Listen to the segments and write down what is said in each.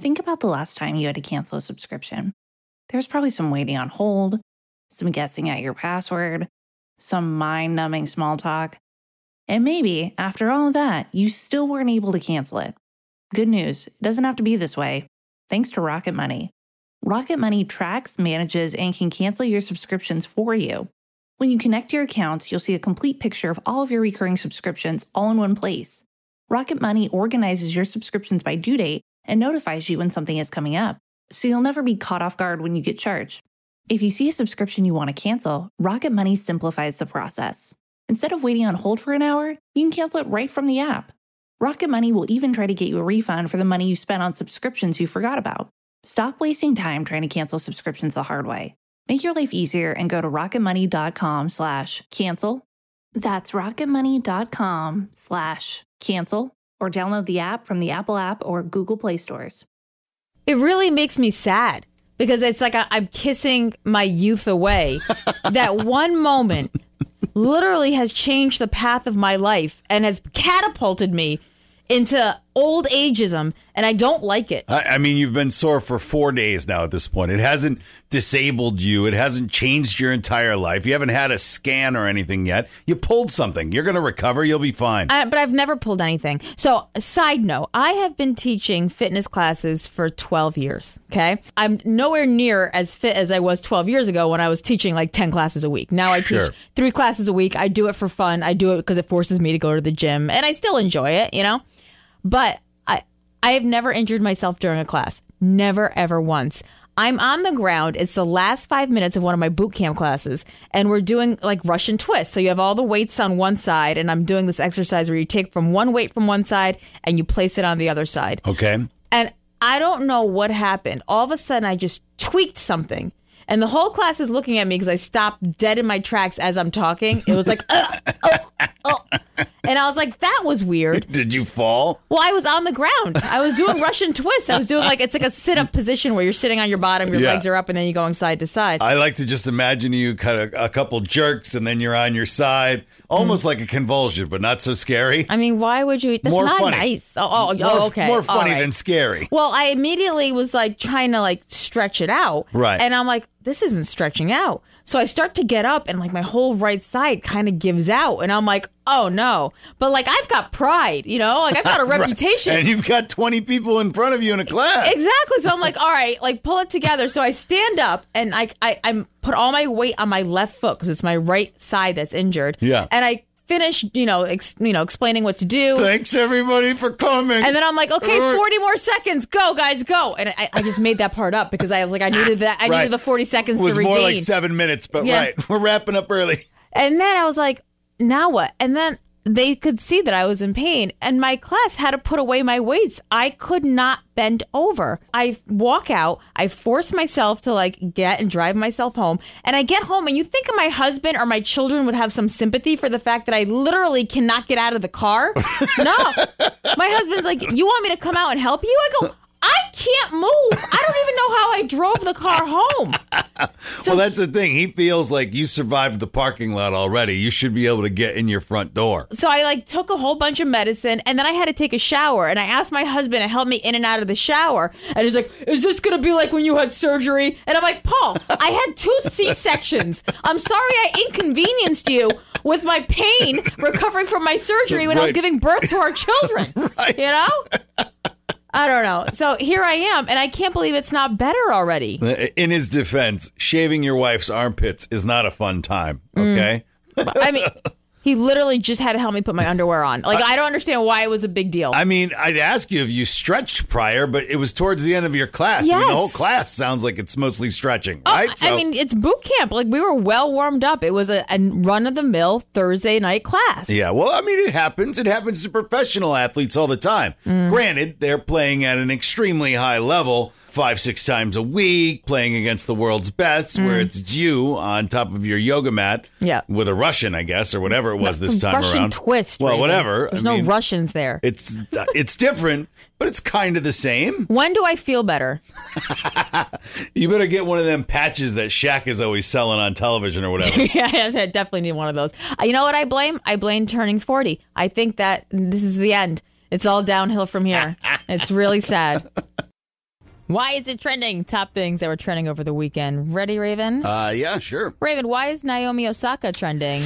Think about the last time you had to cancel a subscription. There's probably some waiting on hold, some guessing at your password, some mind-numbing small talk. And maybe, after all of that, you still weren't able to cancel it. Good news, it doesn't have to be this way. Thanks to Rocket Money. Rocket Money tracks, manages, and can cancel your subscriptions for you. When you connect your accounts, you'll see a complete picture of all of your recurring subscriptions all in one place. Rocket Money organizes your subscriptions by due date and notifies you when something is coming up, so you'll never be caught off guard when you get charged. If you see a subscription you want to cancel, Rocket Money simplifies the process. Instead of waiting on hold for an hour, you can cancel it right from the app. Rocket Money will even try to get you a refund for the money you spent on subscriptions you forgot about. Stop wasting time trying to cancel subscriptions the hard way. Make your life easier and go to rocketmoney.com/cancel. That's rocketmoney.com/cancel, or download the app from the Apple app or Google Play stores. It really makes me sad because it's like I'm kissing my youth away. That one moment literally has changed the path of my life and has catapulted me into old ageism, and I don't like it. I mean, you've been sore for 4 days now at this point. It hasn't disabled you. It hasn't changed your entire life. You haven't had a scan or anything yet. You pulled something. You're going to recover. You'll be fine. But I've never pulled anything. So, side note, I have been teaching fitness classes for 12 years, okay? I'm nowhere near as fit as I was 12 years ago when I was teaching like 10 classes a week. Now I teach 3 classes a week. I do it for fun. I do it because it forces me to go to the gym, and I still enjoy it, you know? But I have never injured myself during a class. Never, ever once. I'm on the ground. It's the last 5 minutes of one of my boot camp classes, and we're doing like Russian twists. So you have all the weights on one side, and I'm doing this exercise where you take from one weight from one side and you place it on the other side. Okay. And I don't know what happened. All of a sudden, I just tweaked something. And the whole class is looking at me because I stopped dead in my tracks as I'm talking. It was like, And I was like, that was weird. Did you fall? Well, I was on the ground. I was doing Russian twists. I was doing it's like a sit-up position where you're sitting on your bottom, your legs are up, and then you're going side to side. I like to just imagine you cut a couple jerks, and then you're on your side. Almost like a convulsion, but not so scary. I mean, why would you? That's more not funny. nice. Okay. More funny than scary. Well, I immediately was like trying to like stretch it out. Right. And I'm like, this isn't stretching out. So I start to get up and like my whole right side kind of gives out. And I'm like, oh no. But like I've got pride, you know, like I've got a reputation. And you've got 20 people in front of you in a class. Exactly. So I'm like, all right, like pull it together. So I stand up and I put all my weight on my left foot because it's my right side that's injured. Yeah. And I finish, explaining what to do. Thanks everybody for coming. And then I'm like, okay, 40 more seconds. Go, guys, go. And I just made that part up because I was like, I needed that. I needed the 40 seconds to regain. It was more like 7 minutes, but right. We're wrapping up early. And then I was like, now what? And then they could see that I was in pain, and my class had to put away my weights. I could not bend over. I walk out. I force myself to like get and drive myself home. And I get home, and you think my husband or my children would have some sympathy for the fact that I literally cannot get out of the car? No. My husband's like, you want me to come out and help you? I go, I can't move. I don't even know how I drove the car home. Well, that's the thing. He feels like you survived the parking lot already. You should be able to get in your front door. So I like took a whole bunch of medicine, and then I had to take a shower, and I asked my husband to help me in and out of the shower. And he's like, is this going to be like when you had surgery? And I'm like, Paul, I had 2 C-sections. I'm sorry I inconvenienced you with my pain recovering from my surgery when I was giving birth to our children. Right. You know? I don't know. So here I am, and I can't believe it's not better already. In his defense, shaving your wife's armpits is not a fun time, okay? I mean, he literally just had to help me put my underwear on. Like, I don't understand why it was a big deal. I mean, I'd ask you if you stretched prior, but it was towards the end of your class. Yes. I mean, the whole class sounds like it's mostly stretching, right? I mean, it's boot camp. Like, we were well warmed up. It was a run-of-the-mill Thursday night class. Yeah, well, I mean, it happens. It happens to professional athletes all the time. Granted, they're playing at an extremely high level, 5-6 times a week, playing against the world's best, where it's you on top of your yoga mat with a Russian, I guess, or whatever it was this time Russian around. twist. Well, Raven. whatever. There's no Russians there. It's different, but it's kind of the same. When do I feel better? You better get one of them patches that Shaq is always selling on television or whatever. Yeah, I definitely need one of those. You know what I blame? I blame turning 40. I think that this is the end. It's all downhill from here. It's really sad. Why is it trending? Top things that were trending over the weekend. Ready, Raven? Yeah, sure. Raven, why is Naomi Osaka trending?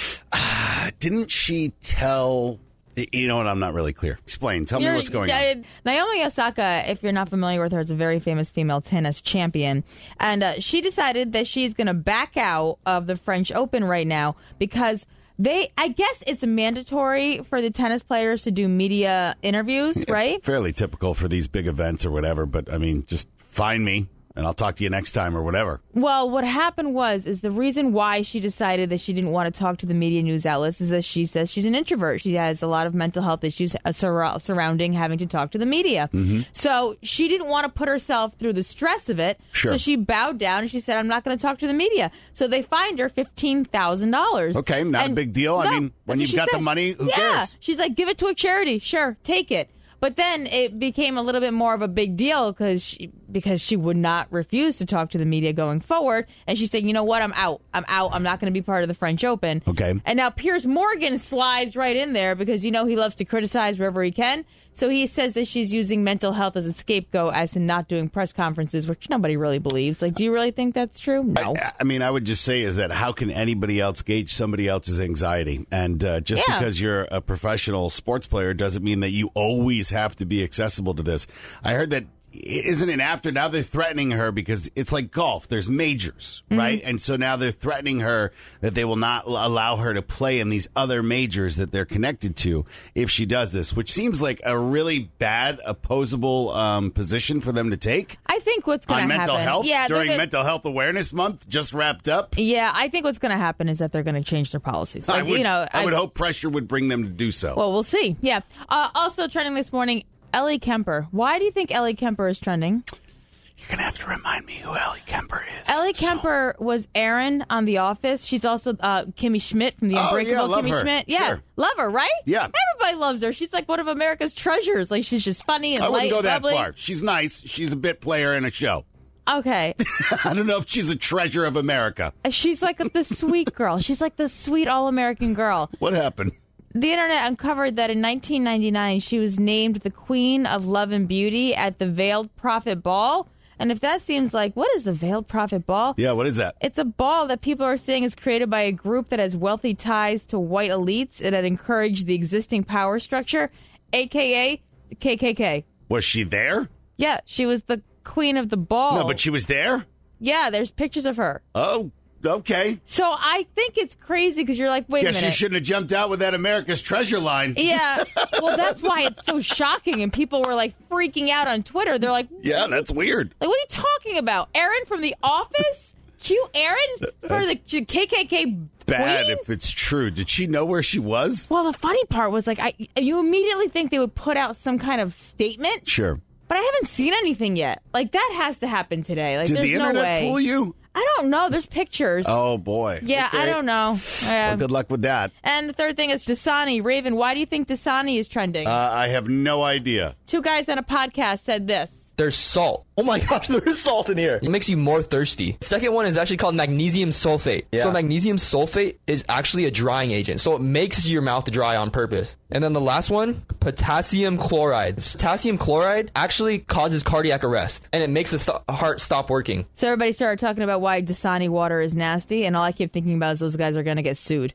Didn't she tell... You know what? I'm not really clear. Explain. Tell me what's going on. Naomi Osaka, if you're not familiar with her, is a very famous female tennis champion. And she decided that she's going to back out of the French Open right now because I guess it's mandatory for the tennis players to do media interviews, right? Fairly typical for these big events or whatever. But, I mean, just find me. And I'll talk to you next time or whatever. Well, what happened is the reason why she decided that she didn't want to talk to the media news outlets is that she says she's an introvert. She has a lot of mental health issues surrounding having to talk to the media. Mm-hmm. So she didn't want to put herself through the stress of it. Sure. So she bowed down and she said, I'm not going to talk to the media. So they fined her $15,000. Okay, not a big deal. I mean, when you've got the money, who cares? She's like, give it to a charity. Sure, take it. But then it became a little bit more of a big deal because she would not refuse to talk to the media going forward. And she said, you know what? I'm out. I'm not going to be part of the French Open. Okay. And now Piers Morgan slides right in there because, he loves to criticize wherever he can. So he says that she's using mental health as a scapegoat as in not doing press conferences, which nobody really believes. Like, do you really think that's true? No. I mean, I would just say is that how can anybody else gauge somebody else's anxiety? And just because you're a professional sports player doesn't mean that you always have to be accessible to this. I heard that. Isn't it after now they're threatening her because it's like golf. There's majors, right? And so now they're threatening her that they will not allow her to play in these other majors that they're connected to if she does this, which seems like a really bad opposable position for them to take. I think what's going to happen on mental health during Mental Health Awareness Month just wrapped up. Yeah, I think what's going to happen is that they're going to change their policies. Like, I would hope pressure would bring them to do so. Well, we'll see. Yeah. Also trending this morning. Ellie Kemper. Why do you think Ellie Kemper is trending? You're going to have to remind me who Ellie Kemper is. Ellie Kemper was Erin on The Office. She's also Kimmy Schmidt from The Unbreakable Kimmy Schmidt. Yeah, sure. Love her, right? Yeah. Everybody loves her. She's like one of America's treasures. Like, she's just funny and I wouldn't light, go that bubbly. far. She's nice. She's a bit player in a show. Okay. I don't know if she's a treasure of America. She's like the sweet girl. She's like the sweet all-American girl. What happened? The internet uncovered that in 1999, she was named the Queen of Love and Beauty at the Veiled Prophet Ball. And if that seems like, what is the Veiled Prophet Ball? Yeah, what is that? It's a ball that people are saying is created by a group that has wealthy ties to white elites and that encourage the existing power structure, a.k.a. the KKK. Was she there? Yeah, she was the queen of the ball. No, but she was there? Yeah, there's pictures of her. Oh, okay. So I think it's crazy because you're like, wait a minute. Guess you shouldn't have jumped out with that America's Treasure line. Yeah. Well, that's why it's so shocking. And people were like freaking out on Twitter. They're like, yeah, that's weird. Like, what are you talking about? Erin from The Office? Cute Erin for the KKK bad queen? if it's true. Did she know where she was? Well, the funny part was like, you immediately think they would put out some kind of statement. Sure. But I haven't seen anything yet. Like, that has to happen today. Like, Did there's the no internet way. fool you? I don't know. There's pictures. Oh, boy. Yeah, okay. I don't know. Well, good luck with that. And the third thing is Dasani. Raven, why do you think Dasani is trending? I have no idea. Two guys on a podcast said this. There's salt. Oh my gosh, there is salt in here. It makes you more thirsty. Second one is actually called magnesium sulfate. Yeah. So magnesium sulfate is actually a drying agent. So it makes your mouth dry on purpose. And then the last one, potassium chloride. Potassium chloride actually causes cardiac arrest. And it makes the heart stop working. So everybody started talking about why Dasani water is nasty. And all I keep thinking about is those guys are going to get sued.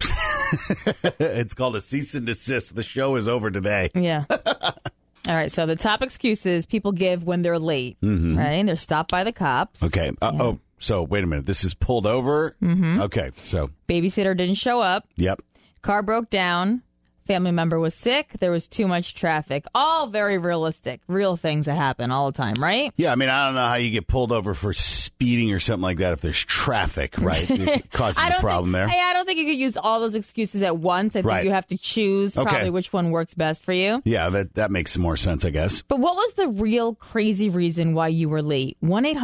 It's called a cease and desist. The show is over today. Yeah. All right, so the top excuses people give when they're late, right? And they're stopped by the cops. Okay. Oh, so wait a minute. This is pulled over? Mm-hmm. Okay, so. Babysitter didn't show up. Yep. Car broke down. Family member was sick. There was too much traffic. All very realistic, real things that happen all the time, right? Yeah, I mean, I don't know how you get pulled over for speeding or something like that if there's traffic, right? It causes a problem there. I don't think you could use all those excuses at once. I think you have to choose probably which one works best for you. Yeah, that makes some more sense, I guess. But what was the real crazy reason why you were late?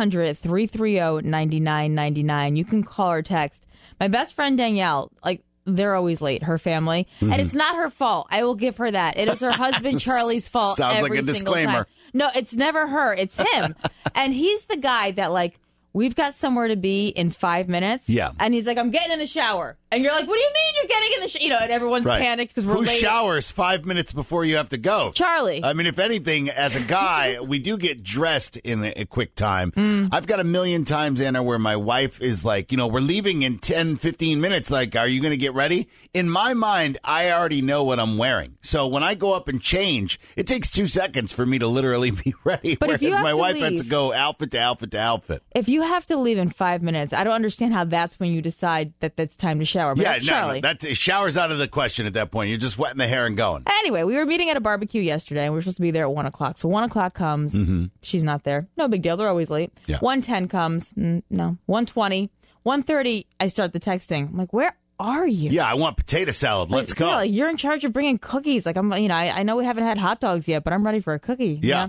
1-800-330-9999. You can call or text. My best friend Danielle, they're always late, her family. And it's not her fault. I will give her that. It is her husband Charlie's fault. Sounds every like a single disclaimer. Time. No, it's never her. It's him. And he's the guy that we've got somewhere to be in 5 minutes. Yeah. And he's like, I'm getting in the shower. And you're like, what do you mean you're getting in the shower? And everyone's panicked because we're Who late. showers 5 minutes before you have to go? Charlie. I mean, if anything, as a guy, we do get dressed in a quick time. I've got a million times, Anna, where my wife is like, we're leaving in 10, 15 minutes. Like, are you going to get ready? In my mind, I already know what I'm wearing. So when I go up and change, it takes 2 seconds for me to literally be ready. But if you whereas have my to wife has leave- to go outfit to outfit to outfit. If you have to leave in 5 minutes, I don't understand how that's when you decide that that's time to shower. But that's Charlie. That shower's out of the question at that point. You're just wetting the hair and going. Anyway, we were meeting at a barbecue yesterday, and we were supposed to be there at 1 o'clock. So 1 o'clock comes. She's not there. No big deal. They're always late. Yeah. 1:10 comes. No. 1:20. 1:30, I start the texting. I'm like, where are you? Yeah, I want potato salad. Let's go. Yeah, like, you're in charge of bringing cookies. Like, I know we haven't had hot dogs yet, but I'm ready for a cookie. Yeah.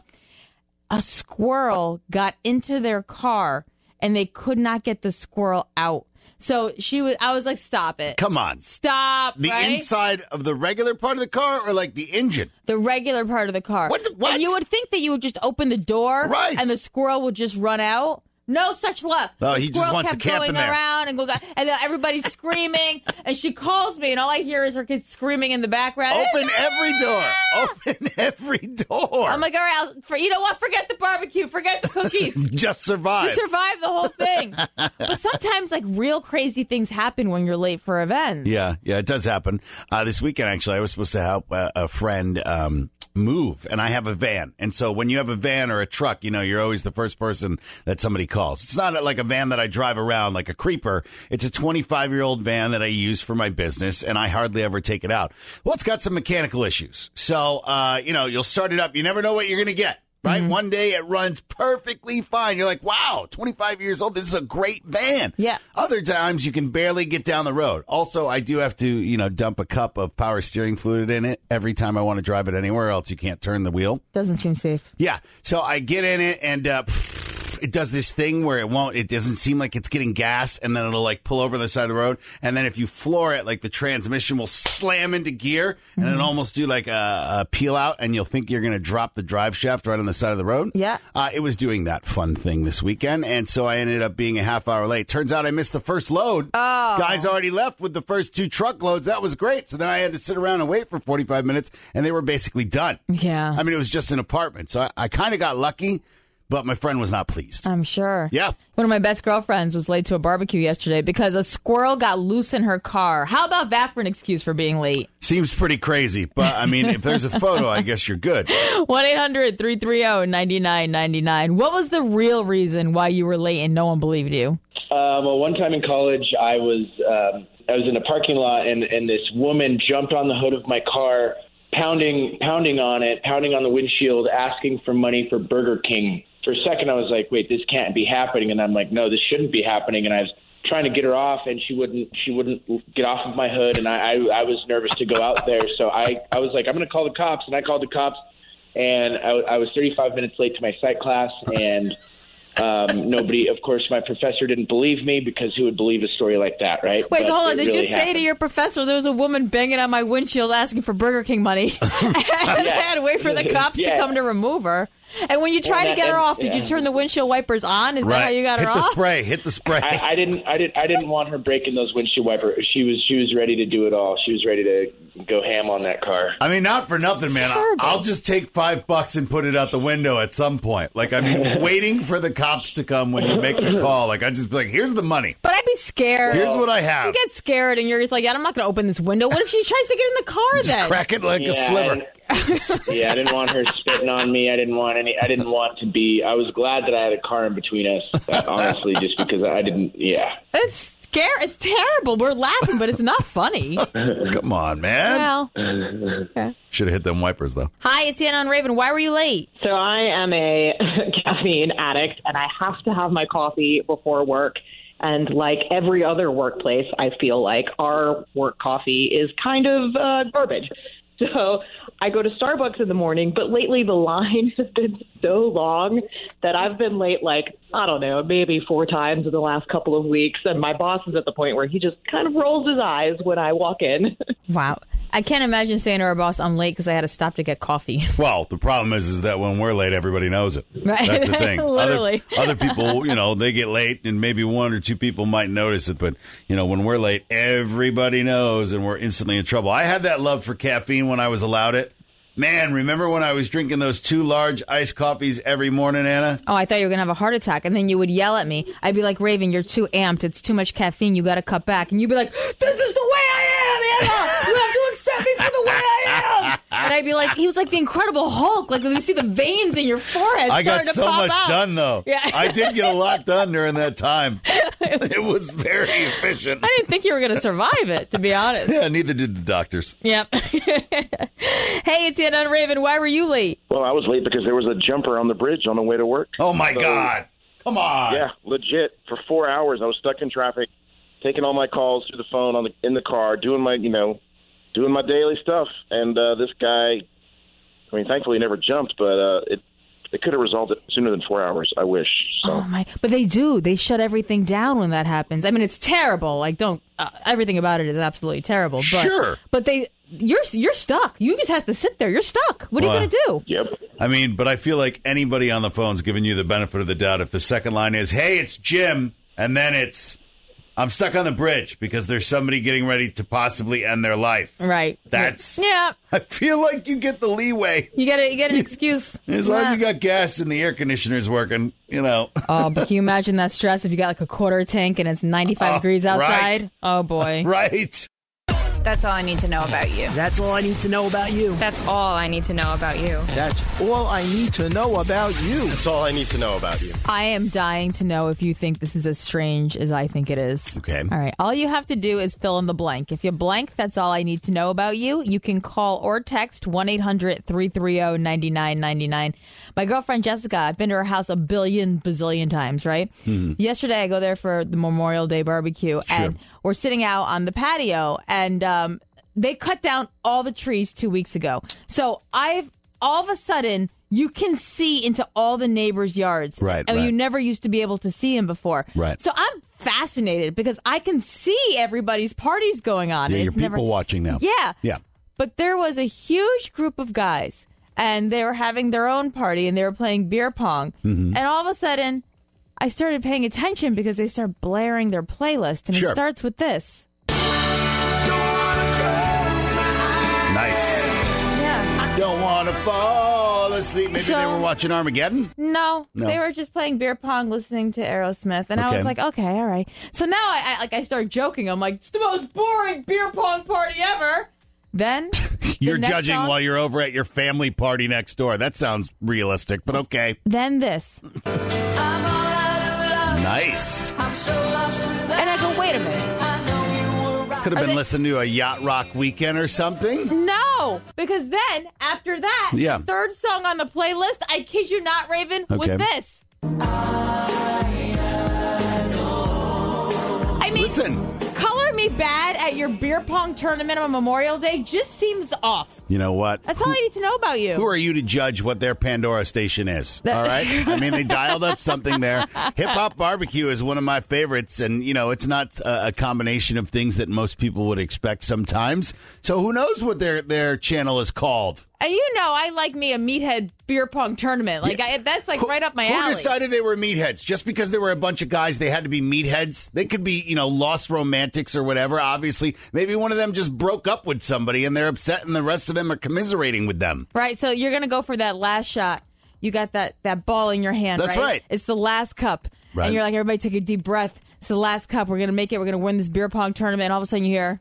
A squirrel got into their car, and they could not get the squirrel out. So I was like, stop it. Come on. Stop. The right? inside of the regular part of the car or like the engine? The regular part of the car. What? And you would think that you would just open the door Right. and the squirrel would just run out. No such luck. Oh, The he just squirrel wants to kept camp going in there. around and and then everybody's screaming, and she calls me, and all I hear is her kids screaming in the background. Open every door. Open every door. I'm like, all right, you know what? Forget the barbecue. Forget the cookies. Just survive. You survive the whole thing. But sometimes, like, real crazy things happen when you're late for events. Yeah, it does happen. This weekend, actually, I was supposed to help a friend move, and I have a van. And so when you have a van or a truck, you're always the first person that somebody calls. It's not like a van that I drive around like a creeper. It's a 25-year-old van that I use for my business, and I hardly ever take it out. Well, it's got some mechanical issues. So, you'll start it up. You never know what you're going to get. Right? One day it runs perfectly fine. You're like, wow, 25 years old. This is a great van. Yeah. Other times you can barely get down the road. Also, I do have to, dump a cup of power steering fluid in it every time I want to drive it anywhere, else you can't turn the wheel. Doesn't seem safe. Yeah. So I get in it and it does this thing where it doesn't seem like it's getting gas, and then it'll like pull over the side of the road. And then if you floor it, like the transmission will slam into gear and it'll almost do like a peel out, and you'll think you're going to drop the drive shaft right on the side of the road. Yeah. It was doing that fun thing this weekend. And so I ended up being a half hour late. Turns out I missed the first load. Oh. Guys already left with the first 2 truckloads. That was great. So then I had to sit around and wait for 45 minutes, and they were basically done. Yeah. I mean, it was just an apartment. So I kind of got lucky. But my friend was not pleased. I'm sure. Yeah. One of my best girlfriends was late to a barbecue yesterday because a squirrel got loose in her car. How about that for an excuse for being late? Seems pretty crazy. But, I mean, if there's a photo, I guess you're good. 1-800-330-9999. What was the real reason why you were late and no one believed you? Well, one time in college, I was in a parking lot, and this woman jumped on the hood of my car, pounding on the windshield, asking for money for Burger King. For a second, I was like, wait, this can't be happening. And I'm like, no, this shouldn't be happening. And I was trying to get her off, and she wouldn't get off of my hood. And I was nervous to go out there. So I was like, I'm going to call the cops. And I called the cops, and I was 35 minutes late to my psych class. And nobody, of course, my professor didn't believe me, because who would believe a story like that, right? Wait, so hold on. It Did really you say happened. to your professor there was a woman banging on my windshield asking for Burger King money? And I had to wait for the cops to come to remove her. And when you tried to get her off, did you turn the windshield wipers on? Is that how you got her off? Hit the spray. I didn't want her breaking those windshield wipers. She was ready to do it all. She was ready to go ham on that car. I mean, not for nothing, man. I'll just take $5 and put it out the window at some point. Like, I mean, waiting for the cops to come when you make the call. Like, I just be like, here's the money. But I'd be scared. Here's what I have. You get scared and you're just like, yeah, I'm not going to open this window. What if she tries to get in the car then? Just crack it like a sliver. Yeah, I didn't want her spitting on me. I didn't want to be. I was glad that I had a car in between us, honestly, just because I didn't. Yeah. It's scary. It's terrible. We're laughing, but it's not funny. Come on, man. Well, okay. Should have hit them wipers, though. Hi, it's Anna on Raven. Why were you late? So I am a caffeine addict, and I have to have my coffee before work. And like every other workplace, I feel like our work coffee is kind of garbage. So I go to Starbucks in the morning, but lately the line has been so long that I've been late, like, I don't know, maybe 4 times in the last couple of weeks. And my boss is at the point where he just kind of rolls his eyes when I walk in. Wow. I can't imagine saying to our boss, I'm late because I had to stop to get coffee. Well, the problem is that when we're late, everybody knows it. Right. That's the thing. Literally. Other people, they get late, and maybe one or two people might notice it. But, when we're late, everybody knows, and we're instantly in trouble. I had that love for caffeine when I was allowed it. Man, remember when I was drinking those 2 large iced coffees every morning, Anna? Oh, I thought you were going to have a heart attack, and then you would yell at me. I'd be like, Raven, you're too amped. It's too much caffeine. You got to cut back. And you'd be like, this is the way I am, Anna. You have to accept me for the way I am. And I'd be like, he was like the Incredible Hulk. Like, when you see the veins in your forehead I got starting to so pop much out. done, though. Yeah. I did get a lot done during that time. It was very efficient. I didn't think you were going to survive it, to be honest. Yeah, neither did the doctors. Yep. Hey, it's Anna and Raven. Why were you late? Well, I was late because there was a jumper on the bridge on the way to work. Oh, my God. Come on. Yeah, legit. For 4 hours, I was stuck in traffic, taking all my calls through the phone in the car, doing my daily stuff. And this guy, thankfully he never jumped, but it could have resulted sooner than 4 hours, I wish. So. Oh, my. But they do. They shut everything down when that happens. I mean, it's terrible. Like, everything about it is absolutely terrible. But, sure. But you're stuck. You just have to sit there. You're stuck. What are you going to do? Yep. But I feel like anybody on the phone's giving you the benefit of the doubt if the second line is, hey, it's Jim, and then it's, I'm stuck on the bridge because there's somebody getting ready to possibly end their life. Right. That's... Yeah. I feel like you get the leeway. You get an excuse. As long as you got gas and the air conditioner's working, Oh, but can you imagine that stress if you got like a quarter tank and it's 95 degrees outside? Right. Oh, boy. Right. That's all I need to know about you. That's all I need to know about you. That's all I need to know about you. That's all I need to know about you. That's all I need to know about you. I am dying to know if you think this is as strange as I think it is. Okay. All right. All you have to do is fill in the blank. If you blank, that's all I need to know about you. You can call or text 1-800-330-9999. My girlfriend Jessica, I've been to her house a bazillion times, right? Mm-hmm. Yesterday, I go there for the Memorial Day barbecue, and we're sitting out on the patio, and they cut down all the trees 2 weeks ago. So all of a sudden, you can see into all the neighbors' yards. Right. And you never used to be able to see them before. Right. So I'm fascinated because I can see everybody's parties going on. Yeah, you're people watching now. Yeah. Yeah. But there was a huge group of guys, and they were having their own party, and they were playing beer pong. Mm-hmm. And all of a sudden, I started paying attention because they start blaring their playlist, and it starts with this. Nice. Yeah. I don't want to fall asleep. Maybe they were watching Armageddon? No, they were just playing beer pong, listening to Aerosmith, and I was like, okay, all right. So now I start joking. I'm like, it's the most boring beer pong party ever. Then you're judging while you're over at your family party next door. That sounds realistic, but okay. Then this. Nice. And I go, wait a minute. Could have been listening to a Yacht Rock Weekend or something. No, because then after that, the third song on the playlist, I kid you not, Raven, was this. I mean, listen. Color me bad at your beer pong tournament on Memorial Day just seems off. You know what? That's all I need to know about you. Who are you to judge what their Pandora station is? All right? I mean, they dialed up something there. Hip Hop Barbecue is one of my favorites, and, it's not a combination of things that most people would expect sometimes. So who knows what their channel is called? And I like me a meathead beer pong tournament. Like that's like right up my alley. Who decided they were meatheads? Just because there were a bunch of guys, they had to be meatheads? They could be, lost romantics or whatever. Obviously, maybe one of them just broke up with somebody and they're upset and the rest of them are commiserating with them. Right, so you're going to go for that last shot. You got that ball in your hand, That's right. It's the last cup. Right. And you're like, everybody take a deep breath. It's the last cup. We're going to make it. We're going to win this beer pong tournament. And all of a sudden you hear...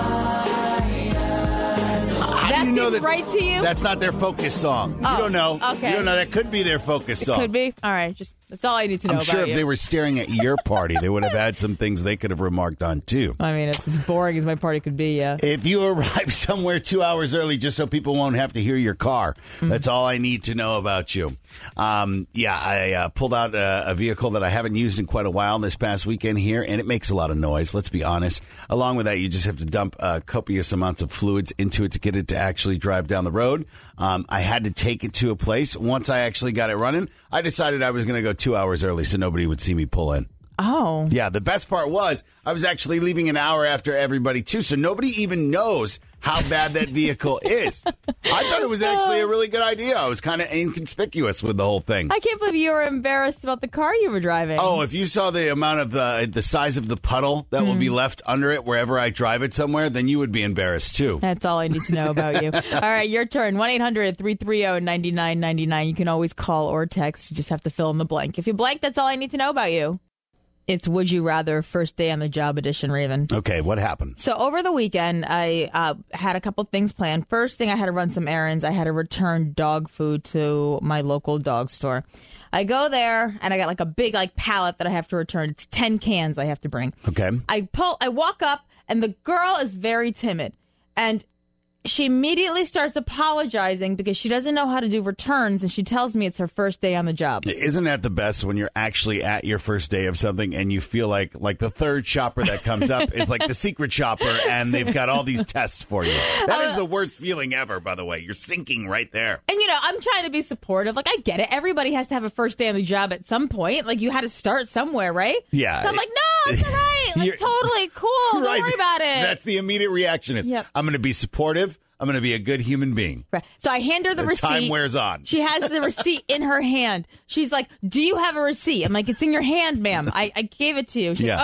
That seems right to you? That's not their focus song. You don't know. Okay. You don't know. That could be their focus song. Could be. All right. That's all I need to know I'm about sure if you. they were staring at your party, they would have had some things they could have remarked on, too. I mean, it's as boring as my party could be, yeah. If you arrive somewhere 2 hours early just so people won't have to hear your car, that's all I need to know about you. I pulled out a vehicle that I haven't used in quite a while this past weekend here, and it makes a lot of noise, let's be honest. Along with that, you just have to dump copious amounts of fluids into it to get it to actually drive down the road. I had to take it to a place. Once I actually got it running, I decided I was going to go 2 hours early so nobody would see me pull in. Oh. Yeah, the best part was I was actually leaving an hour after everybody, too, so nobody even knows how bad that vehicle is. I thought it was actually a really good idea. I was kind of inconspicuous with the whole thing. I can't believe you were embarrassed about the car you were driving. Oh, if you saw the amount of the size of the puddle that will be left under it wherever I drive it somewhere, then you would be embarrassed, too. That's all I need to know about you. All right, your turn. 1-800-330-9999. You can always call or text. You just have to fill in the blank. If you blank, that's all I need to know about you. It's Would You Rather First Day on the Job edition, Raven. Okay, what happened? So over the weekend, I had a couple things planned. First thing, I had to run some errands. I had to return dog food to my local dog store. I go there, and I got like a big pallet that I have to return. It's 10 cans I have to bring. Okay. I walk up, and the girl is very timid. And she immediately starts apologizing because she doesn't know how to do returns, and she tells me it's her first day on the job. Isn't that the best when you're actually at your first day of something and you feel like the third shopper that comes up is like the secret shopper and they've got all these tests for you? That is the worst feeling ever, by the way. You're sinking right there. And, I'm trying to be supportive. I get it. Everybody has to have a first day on the job at some point. You had to start somewhere, right? Yeah. So I'm like, no, it's all right. Totally cool. Don't worry about it. That's the immediate reaction is, Yep. I'm going to be supportive. I'm going to be a good human being. Right. So I hand her the receipt. Time wears on. She has the receipt in her hand. She's like, do you have a receipt? I'm like, it's in your hand, ma'am. I gave it to you. She's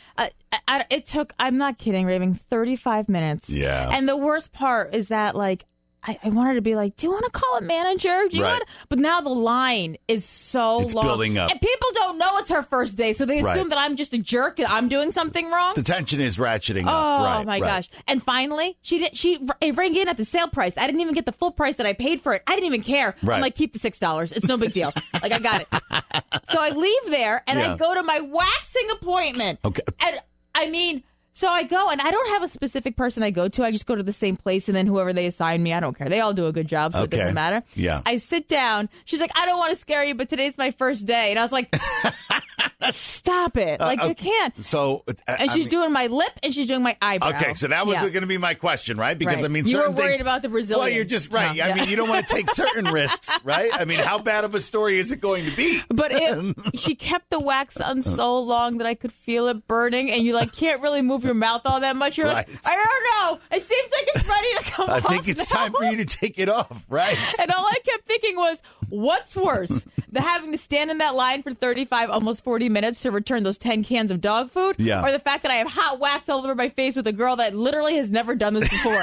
it took, I'm not kidding, Raven, 35 minutes. Yeah. And the worst part is that, I wanted to be like, do you want to call a manager? Do you Right. want? But now the line is so It's long. building up. And people don't know it's her first day, so they assume that I'm just a jerk and I'm doing something wrong. The tension is ratcheting up. Oh, Right, my right. gosh. And finally, it rang in at the sale price. I didn't even get the full price that I paid for it. I didn't even care. Right. I'm like, keep the $6. It's no big deal. I got it. So I leave there and I go to my waxing appointment. Okay. And so I go, and I don't have a specific person I go to. I just go to the same place, and then whoever they assign me, I don't care. They all do a good job, so it doesn't matter. Yeah. I sit down. She's like, I don't want to scare you, but today's my first day. And I was like, stop it. You can't. So, And she's doing my lip, and she's doing my eyebrow. Okay, so that was Yeah. going to be my question, right? Because, Right. certain You were worried things, about the Brazilian. Well, you're just right. No, I yeah. mean, you don't want to take certain risks, right? I mean, how bad of a story is it going to be? But she kept the wax on so long that I could feel it burning, and you can't really move your mouth all that much. You're like, Right. I don't know. It seems like it's ready to come I off. think it's now. time for you to take it off, right? And all I kept thinking was, what's worse? The having to stand in that line for 35, almost 40 minutes to return those 10 cans of dog food? Yeah. Or the fact that I have hot wax all over my face with a girl that literally has never done this before?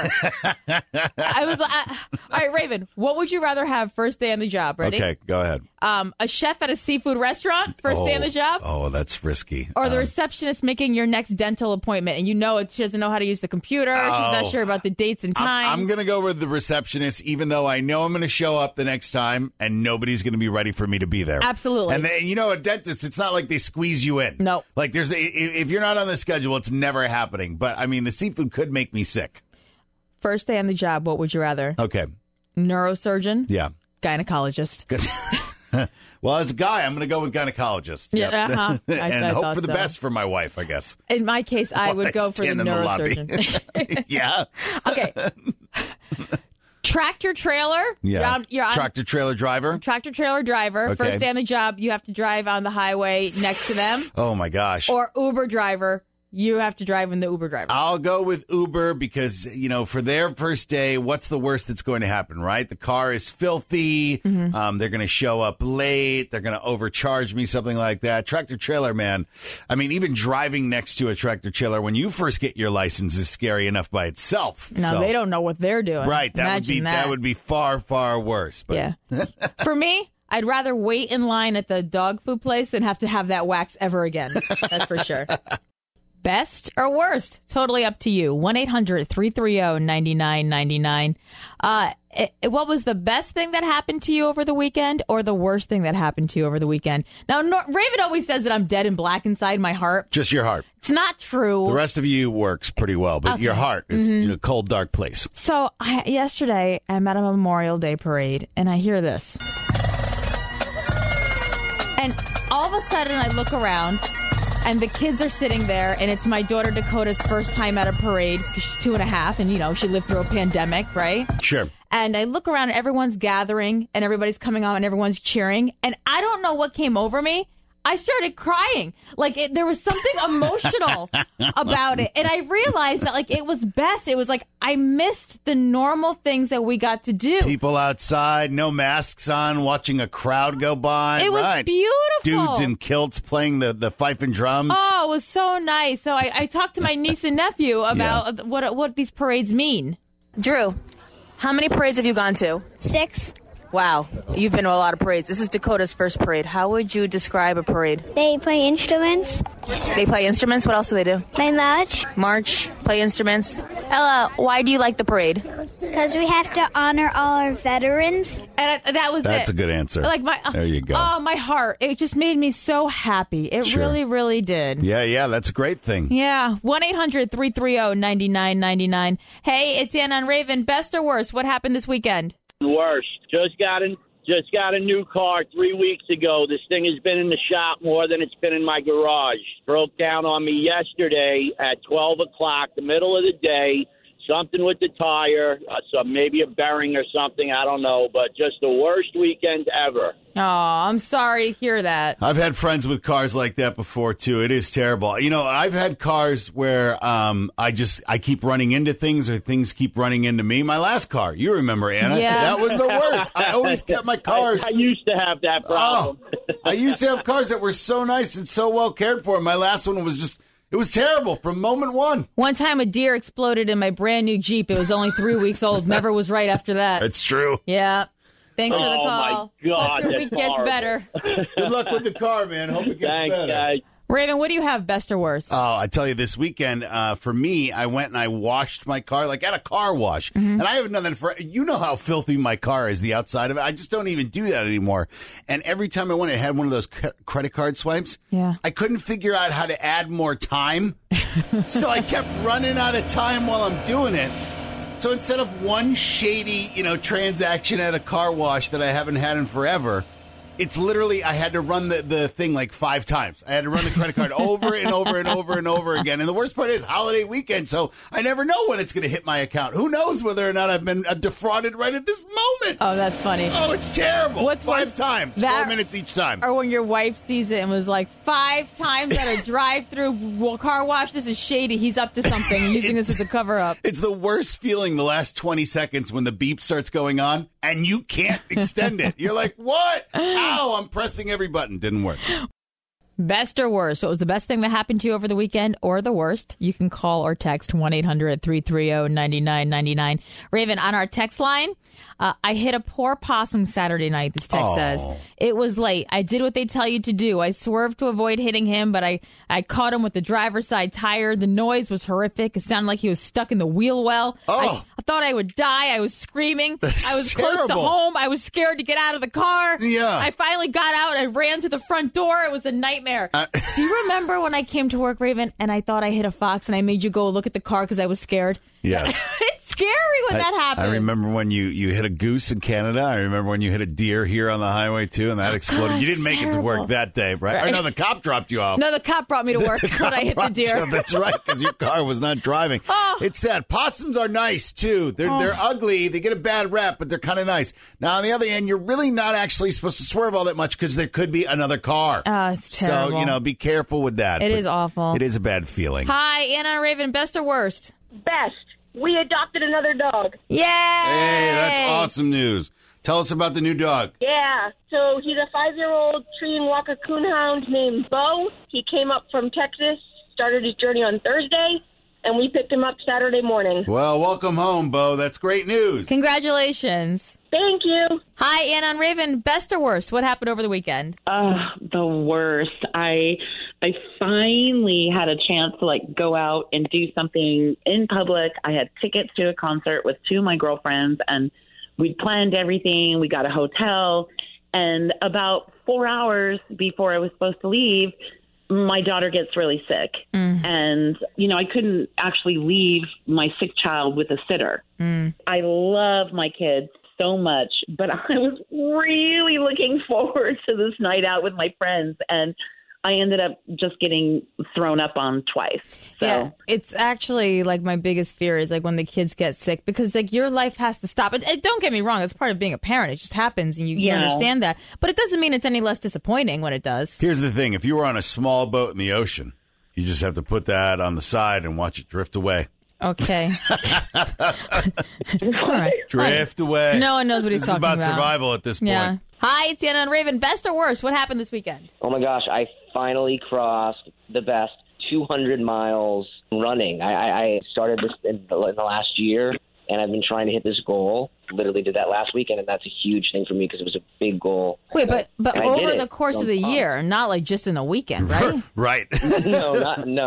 I was like, all right, Raven, what would you rather have first day on the job? Ready? Okay, go ahead. A chef at a seafood restaurant, first day on the job? Oh, that's risky. Or the receptionist making your next dental appointment, and she doesn't know how to use the computer. She's not sure about the dates and times. I'm going to go with the receptionist, even though I know I'm going to show up the next time and nobody's going to be ready for me to be there. Absolutely. And then, a dentist, it's not like they squeeze you in. No. If you're not on the schedule, it's never happening. But, the seafood could make me sick. First day on the job, what would you rather? Okay. Neurosurgeon? Yeah. Gynecologist. Good. Well, as a guy, I'm going to go with gynecologist. Yeah, Yep. uh-huh. And I hope thought for the so. best for my wife, I guess. In my case, I would go for the stand in the lobby. neurosurgeon. Yeah. Okay. Tractor trailer. Yeah. You're on Tractor trailer driver. tractor trailer driver. Okay. First day on the job, you have to drive on the highway next to them. Oh, my gosh. Or Uber driver. You have to drive in the Uber driver. I'll go with Uber because, for their first day, what's the worst that's going to happen, right? The car is filthy. Mm-hmm. They're going to show up late. They're going to overcharge me, something like that. Tractor trailer, man. Even driving next to a tractor trailer when you first get your license is scary enough by itself. No, So- they don't know what they're doing. Right. That would be far, far worse. But Yeah. For me, I'd rather wait in line at the dog food place than have to have that wax ever again. That's for sure. Best or worst? Totally up to you. 1-800-330-9999. What was the best thing that happened to you over the weekend or the worst thing that happened to you over the weekend? Now, Raven always says that I'm dead and black inside my heart. just your heart. It's not true. The rest of you works pretty well, but your heart is in a cold, dark place. So yesterday, I'm at a Memorial Day parade, and I hear this. And all of a sudden, I look around, and the kids are sitting there, and it's my daughter Dakota's first time at a parade because she's 2.5, and, she lived through a pandemic, right? Sure. And I look around, and everyone's gathering, and everybody's coming on, and everyone's cheering. And I don't know what came over me. I started crying. Like, there was something emotional about it. And I realized that, like, it was best. It was like I missed the normal things that we got to do. People outside, no masks on, watching a crowd go by. It was beautiful. Dudes in kilts playing the fife and drums. Oh, it was so nice. So I talked to my niece and nephew about what these parades mean. Drew, how many parades have you gone to? 6. Wow, you've been to a lot of parades. This is Dakota's first parade. How would you describe a parade? They play instruments. They play instruments? What else do they do? They march. March, play instruments. Ella, why do you like the parade? Because we have to honor all our veterans. And that was That's it. a good answer. Like there you go. Oh, my heart. It just made me so happy. It really, really did. Yeah, that's a great thing. Yeah. 1-800-330-9999. Hey, it's Ann on Raven. Best or worst? What happened this weekend? Worst. Just got a new car 3 weeks ago. This thing has been in the shop more than it's been in my garage. Broke down on me yesterday at 12 o'clock, the middle of the day. Something with the tire, maybe a bearing or something. I don't know, but just the worst weekend ever. Oh, I'm sorry to hear that. I've had friends with cars like that before, too. It is terrible. You know, I've had cars where I keep running into things or things keep running into me. My last car, you remember, Anna? Yeah. That was the worst. I always kept my cars. I used to have that problem. I used to have cars that were so nice and so well cared for. My last one was just... It was terrible from moment one. One time a deer exploded in my brand new Jeep. It was only 3 weeks old. Never was right after that. It's true. Yeah. Thanks for the call. Oh, my God. Every week gets better. Good luck with the car, man. Hope it gets Thanks, better. guys. Raven, what do you have, best or worst? Oh, I tell you, this weekend, for me, I went and I washed my car, like at a car wash. And I haven't done that for, you know how filthy my car is, the outside of it. I just don't even do that anymore. And every time I went, it had one of those credit card swipes. Yeah. I couldn't figure out how to add more time. So I kept running out of time while I'm doing it. So instead of one shady, transaction at a car wash that I haven't had in forever, it's literally, I had to run the thing like 5 times. I had to run the credit card over and over and over and over again. And the worst part is holiday weekend, so I never know when it's going to hit my account. Who knows whether or not I've been defrauded right at this moment? Oh, that's funny. Oh, it's terrible. What's 5 worse, times, that- 4 minutes each time. Or when your wife sees it and was like, 5 times at a drive-through car wash, this is shady. He's up to something, using this as a cover-up. It's the worst feeling the last 20 seconds when the beep starts going on and you can't extend it. You're like, what? Ow, I'm pressing every button. Didn't work. Best or worst? What was the best thing that happened to you over the weekend or the worst? You can call or text 1-800-330-9999. Raven, on our text line, I hit a poor possum Saturday night, this text says. It was late. I did what they tell you to do. I swerved to avoid hitting him, but I caught him with the driver's side tire. The noise was horrific. It sounded like he was stuck in the wheel well. I thought I would die. I was screaming. I was close to home. I was scared to get out of the car. Yeah. I finally got out. I ran to the front door. It was a nightmare. Do you remember when I came to work, Raven, and I thought I hit a fox and I made you go look at the car because I was scared? Yes. It's scary when that happens. I remember when you hit a goose in Canada. I remember when you hit a deer here on the highway, too, and that exploded. God, you didn't make it to work that day, right? Or no, the cop dropped you off. No, the cop brought me to work when I hit the deer. That's right, because your car was not driving. It's sad. Possums are nice, too. They're ugly. They get a bad rap, but they're kind of nice. Now, on the other hand, you're really not actually supposed to swerve all that much because there could be another car. It's terrible. So, be careful with that. It is awful. It is a bad feeling. Hi, Anna Raven. Best or worst? Best. We adopted another dog. Yay! Hey, that's awesome news. Tell us about the new dog. Yeah. So he's a 5-year-old Treeing Walker Coonhound named Bo. He came up from Texas, started his journey on Thursday, and we picked him up Saturday morning. Well, welcome home, Bo. That's great news. Congratulations. Thank you. Hi, Anna and Raven. Best or worst? What happened over the weekend? The worst. I finally had a chance to go out and do something in public. I had tickets to a concert with 2 of my girlfriends, and we'd planned everything. We got a hotel, and about 4 hours before I was supposed to leave, my daughter gets really sick. And, I couldn't actually leave my sick child with a sitter. I love my kids so much, but I was really looking forward to this night out with my friends. And I ended up just getting thrown up on twice. So. Yeah, it's actually like my biggest fear is like when the kids get sick, because like your life has to stop. Don't get me wrong, it's part of being a parent. It just happens, and you understand that. But it doesn't mean it's any less disappointing when it does. Here's the thing. If you were on a small boat in the ocean, you just have to put that on the side and watch it drift away. Okay. All right. Drift away. No one knows what he's talking about. It's about survival at this point. Yeah. Hi, it's Anna and Raven. Best or worst? What happened this weekend? Oh my gosh, I finally crossed the best 200 miles running. I started this in the last year, and I've been trying to hit this goal. Literally did that last weekend, and that's a huge thing for me because it was a big goal. Wait, but over the course of the year, not like just in a weekend, right? Right. Not in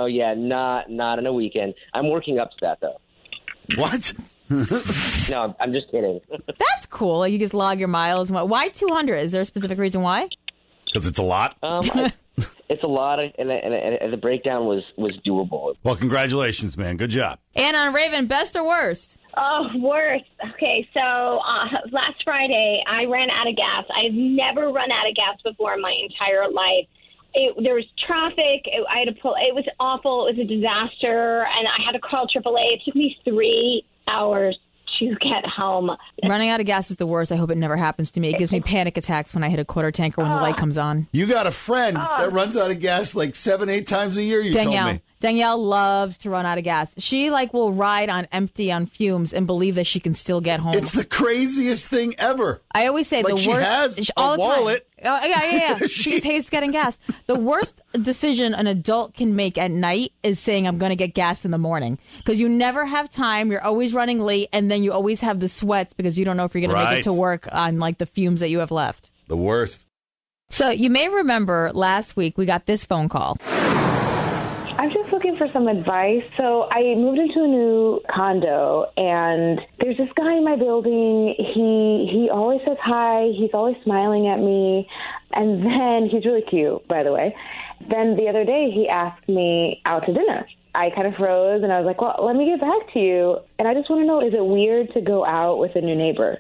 a weekend. I'm working up to that, though. What? No, I'm just kidding. That's cool. Like you just log your miles. Why 200? Is there a specific reason why? Because it's a lot. It's a lot, and the breakdown was doable. Well, congratulations, man. Good job. Anna and Raven, best or worst? Oh, worst. Okay, so last Friday, I ran out of gas. I've never run out of gas before in my entire life. There was traffic. I had to pull. It was awful. It was a disaster, and I had to call AAA. It took me 3 hours to get home. Running out of gas is the worst. I hope it never happens to me. It gives me panic attacks when I hit a quarter tanker when the light comes on. You got a friend that runs out of gas like 7-8 times a year, you told me. Danielle loves to run out of gas. She will ride on empty on fumes and believe that she can still get home. It's the craziest thing ever. I always say the worst. She has a wallet. Oh, yeah. She hates getting gas. The worst decision an adult can make at night is saying, I'm going to get gas in the morning. Because you never have time. You're always running late. And then you always have the sweats because you don't know if you're going to make it to work on like the fumes that you have left. The worst. So you may remember last week we got this phone call. I'm just looking for some advice. So I moved into a new condo, and there's this guy in my building. He always says hi. He's always smiling at me. And then he's really cute, by the way. Then the other day, he asked me out to dinner. I kind of froze, and I was like, well, let me get back to you. And I just want to know, is it weird to go out with a new neighbor?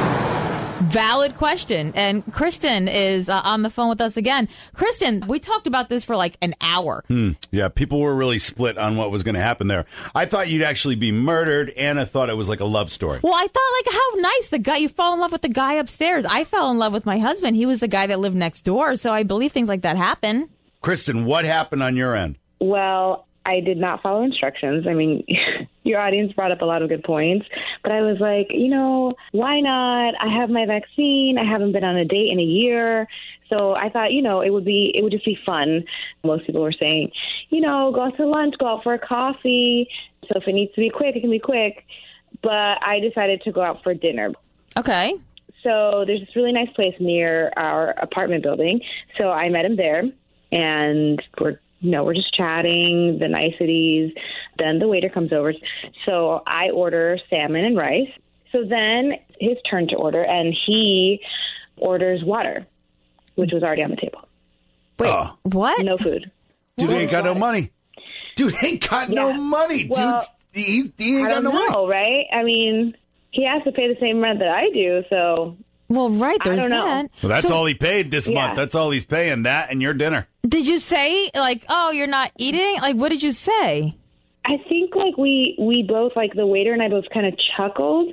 Valid question. And Kristen is on the phone with us again. Kristen, we talked about this for like an hour. Yeah, people were really split on what was going to happen there. I thought you'd actually be murdered. Anna thought it was like a love story. Well, I thought like how nice the guy, you fall in love with the guy upstairs. I fell in love with my husband. He was the guy that lived next door. So I believe things like that happen. Kristen, what happened on your end? Well, I did not follow instructions. I mean, your audience brought up a lot of good points, but I was like, why not? I have my vaccine. I haven't been on a date in a year. So I thought, it would just be fun. Most people were saying, go out to lunch, go out for a coffee. So if it needs to be quick, it can be quick. But I decided to go out for dinner. Okay. So there's this really nice place near our apartment building. So I met him there, and we're just chatting, the niceties. Then the waiter comes over. So I order salmon and rice. So then his turn to order, and he orders water, which was already on the table. Wait, what? No food. Dude ain't got no money. Dude ain't got no money. Well, Dude, he ain't got no money. Right? I mean, he has to pay the same rent that I do, so... Well, right, there's I don't that. know. Well, that's all he paid this month. That's all he's paying, that and your dinner. Did you say, like, oh, you're not eating? Like, what did you say? I think, like, we both, like, the waiter and I both kind of chuckled,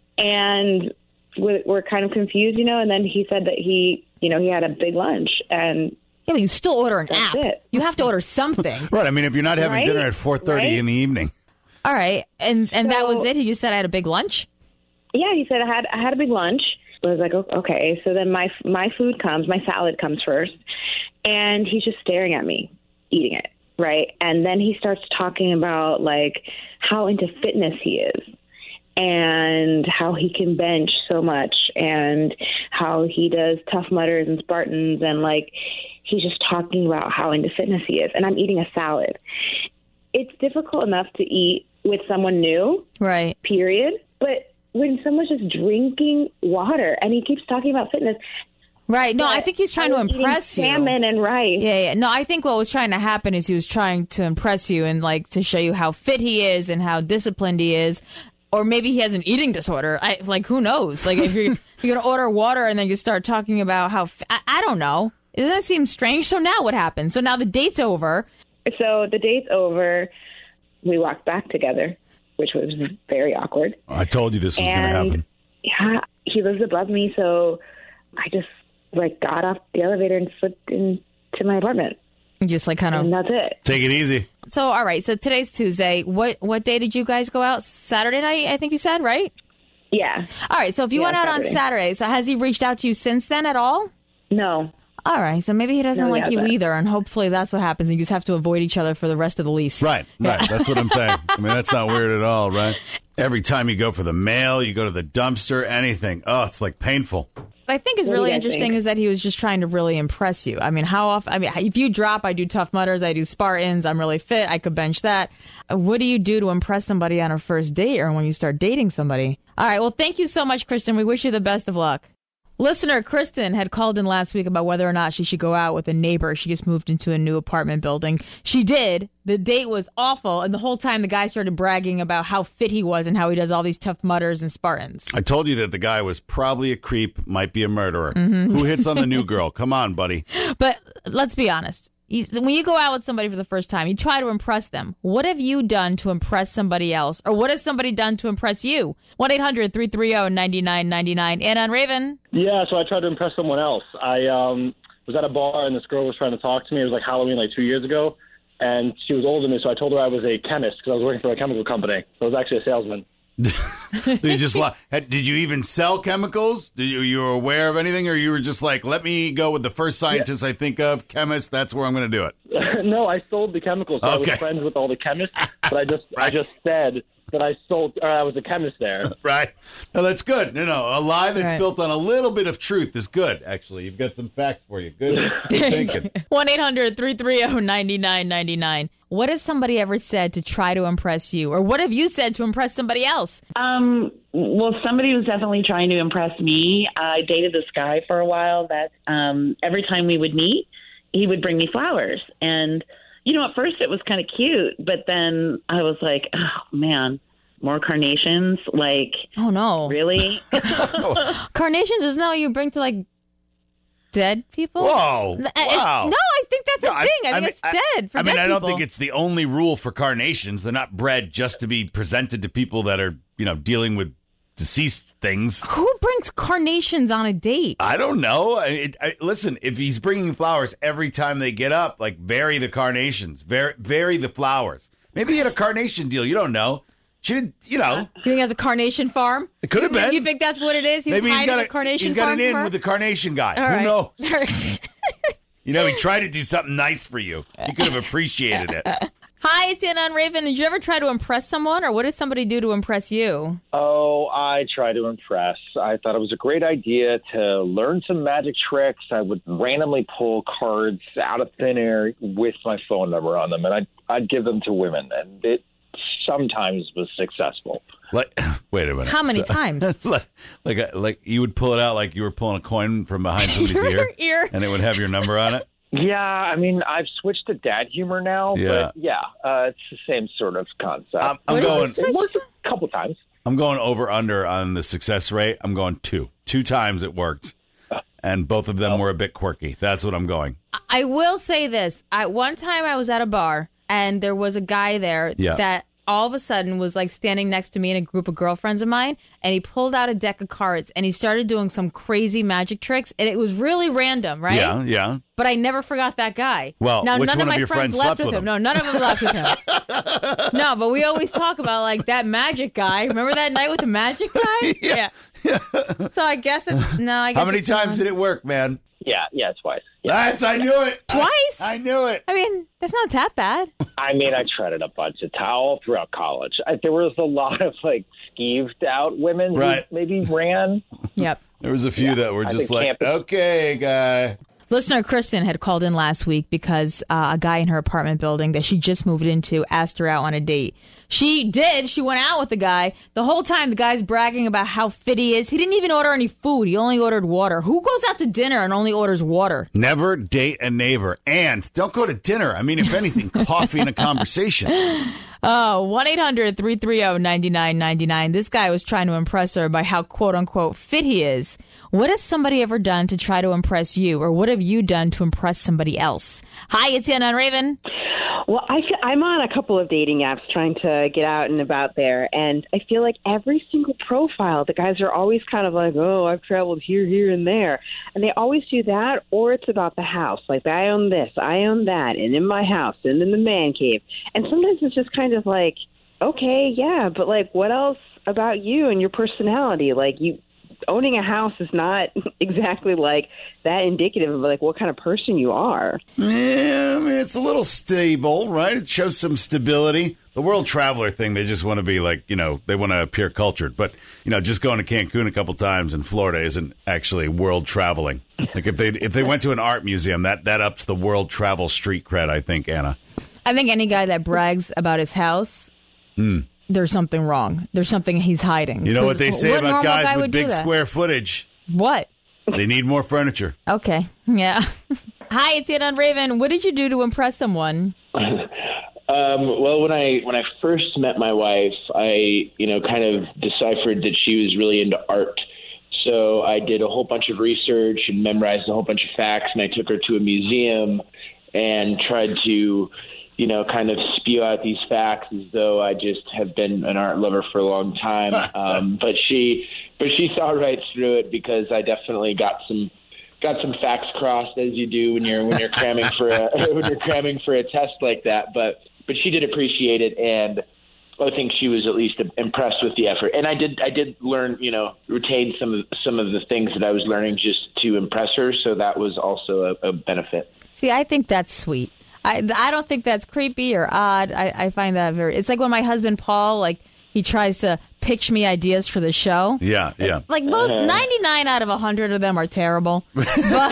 and we're kind of confused, and then he said that he had a big lunch, and... Yeah, but you still order an app. You have to order something. Right, I mean, if you're not having dinner at 4:30 in the evening. All right, and that was it? He just said I had a big lunch? Yeah, he said I had a big lunch. I was like, okay. So then my food comes, my salad comes first, and he's just staring at me, eating it, right? And then he starts talking about, like, how into fitness he is and how he can bench so much and how he does Tough Mudders and Spartans, and, like, he's just talking about how into fitness he is. And I'm eating a salad. It's difficult enough to eat with someone new, right? Period. But when someone's just drinking water and he keeps talking about fitness. Right. No, I think he's trying to impress you. Salmon and rice. Yeah. No, I think what was trying to happen is he was trying to impress you and, like, to show you how fit he is and how disciplined he is. Or maybe he has an eating disorder. Who knows? Like, if you're going to order water and then you start talking about how... I don't know. Doesn't that seem strange? So now what happens? So now the date's over. So the date's over. We walked back together, which was very awkward. I told you this was going to happen. Yeah, he lives above me, so I just got off the elevator and slipped into my apartment. Just and that's it. Take it easy. So, all right. So today's Tuesday. What day did you guys go out? Saturday night, I think you said, right? Yeah. All right. So if you went out on Saturday, so has he reached out to you since then at all? No. All right. So maybe he doesn't like you either, and hopefully that's what happens. And you just have to avoid each other for the rest of the lease. Right. That's what I'm saying. I mean, that's not weird at all, right? Every time you go for the mail, you go to the dumpster, anything. Oh, it's painful. What I think is really interesting is that he was just trying to really impress you. I mean, how often? I mean, if you drop, I do Tough Mudders, I do Spartans, I'm really fit, I could bench that. What do you do to impress somebody on a first date or when you start dating somebody? All right, well, thank you so much, Kristen. We wish you the best of luck. Listener Kristen had called in last week about whether or not she should go out with a neighbor. She just moved into a new apartment building. She did. The date was awful, and the whole time the guy started bragging about how fit he was and how he does all these Tough Mudders and Spartans. I told you that the guy was probably a creep, might be a murderer. Mm-hmm. Who hits on the new girl? Come on, buddy. But let's be honest. When you go out with somebody for the first time, you try to impress them. What have you done to impress somebody else? Or what has somebody done to impress you? 1-800-330-9999. And on Raven. Yeah, so I tried to impress someone else. I was at a bar, and this girl was trying to talk to me. It was Halloween 2 years ago. And she was older than me, so I told her I was a chemist because I was working for a chemical company. So I was actually a salesman. You just did you even sell chemicals? You were aware of anything, or you were just let me go with the first scientist I think of, chemist, that's where I'm going to do it? No, I sold the chemicals. So I was friends with all the chemists, but I just said that I was a chemist there. Right. No, that's good. No, a lie that's built on a little bit of truth is good, actually. You've got some facts for you. Good thinking. 1-800-330-9999. What has somebody ever said to try to impress you? Or what have you said to impress somebody else? Well, somebody was definitely trying to impress me. I dated this guy for a while that every time we would meet, he would bring me flowers. And, at first it was kind of cute, but then I was like, oh, man, more carnations? Oh, no. Really? Carnations, isn't that what you bring to, dead people? Whoa. Wow. No, I think that's a thing. I think it's dead for dead people. I don't think it's the only rule for carnations. They're not bred just to be presented to people that are, dealing with deceased things. Who brings carnations on a date? I don't know. Listen, if he's bringing flowers every time they get up, vary the carnations, vary the flowers. Maybe he had a carnation deal. You don't know. She did, You think he has a carnation farm? It could have been. You think that's what it is? Maybe he's got a carnation farm. He's got an in with the carnation guy. All Who knows? He tried to do something nice for you. He could have appreciated it. Hi, it's Anna on Raven. Did you ever try to impress someone, or what does somebody do to impress you? Oh, I try to impress. I thought it was a great idea to learn some magic tricks. I would randomly pull cards out of thin air with my phone number on them, and I'd give them to women, and it sometimes was successful. Wait a minute. How many times? like you would pull it out like you were pulling a coin from behind somebody's ear, and it would have your number on it? Yeah, I've switched to dad humor now, but it's the same sort of concept. It worked a couple times. I'm going over-under on the success rate. I'm going 2. 2 times it worked, and both of them were a bit quirky. That's what I'm going. I will say this. One time I was at a bar, and there was a guy there that all of a sudden was standing next to me and a group of girlfriends of mine, and he pulled out a deck of cards and he started doing some crazy magic tricks, and it was really random, right? Yeah. But I never forgot that guy. Well, now, which none one of my your friends left with him. No, none of them left with him. No, but we always talk about that magic guy. Remember that night with the magic guy? Yeah. So I guess it's How many times did it work, man? Yeah, twice. Yeah. I knew it. Twice? I knew it. That's not that bad. I tried it a bunch of times all throughout college. There was a lot of skeeved out women who maybe ran. Yep. There was a few that were just okay, guy. Listener Kristen had called in last week because a guy in her apartment building that she just moved into asked her out on a date. She did. She went out with the guy. The whole time, the guy's bragging about how fit he is. He didn't even order any food. He only ordered water. Who goes out to dinner and only orders water? Never date a neighbor. And don't go to dinner. I mean, if anything, coffee and a conversation. Oh, 1-800-330-9999. This guy was trying to impress her by how, quote unquote, fit he is. What has somebody ever done to try to impress you? Or what have you done to impress somebody else? Hi, it's Anna and Raven. Well, I'm on a couple of dating apps trying to get out and about there, and I feel like every single profile, the guys are always kind of like, oh, I've traveled here, here, and there. And they always do that, or it's about the house. Like, I own this, I own that, and in my house, and in the man cave. And sometimes it's just kind of like, okay, yeah, but, like, what else about you and your personality? Like, owning a house is not exactly like that indicative of like what kind of person you are. Yeah, I mean, it's a little stable, right? It shows some stability. The world traveler thing, they just want to be like, they want to appear cultured. But, just going to Cancun a couple times in Florida isn't actually world traveling. Like if they went to an art museum, that ups the world travel street cred, I think, Anna. I think any guy that brags about his house, there's something wrong. There's something he's hiding. You know what they say about guys with big square square footage? What? They need more furniture. Okay. Yeah. Hi, it's Anna and Raven. What did you do to impress someone? Well, when I first met my wife, I kind of deciphered that she was really into art. So I did a whole bunch of research and memorized a whole bunch of facts, and I took her to a museum and tried to kind of spew out these facts as though I just have been an art lover for a long time. But she saw right through it, because I definitely got some facts crossed, as you do when you're cramming for a test like that. But she did appreciate it, and I think she was at least impressed with the effort. And I did learn, retain some of the things that I was learning just to impress her. So that was also a benefit. See, I think that's sweet. I don't think that's creepy or odd. I find that it's like when my husband, Paul, he tries to pitch me ideas for the show. Yeah. Like most 99 out of 100 of them are terrible. But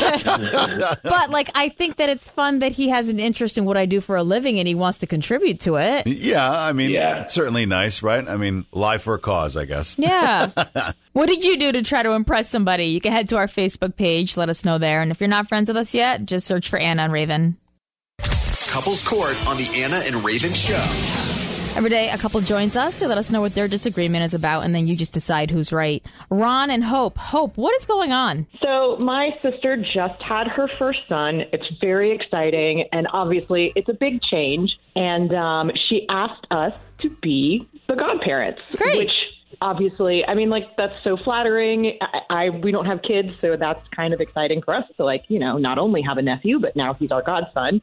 I think that it's fun that he has an interest in what I do for a living and he wants to contribute to it. Yeah, I mean, it's certainly nice, right? I mean, lie for a cause, I guess. Yeah. What did you do to try to impress somebody? You can head to our Facebook page. Let us know there. And if you're not friends with us yet, just search for Anna and Raven. Couples Court on the Anna and Raven Show. Every day, a couple joins us to let us know what their disagreement is about, and then you just decide who's right. Ron and Hope. Hope, what is going on? So my sister just had her first son. It's very exciting, and obviously it's a big change. And she asked us to be the godparents. Great. Which obviously, I mean, that's so flattering. We don't have kids, so that's kind of exciting for us to, not only have a nephew, but now he's our godson.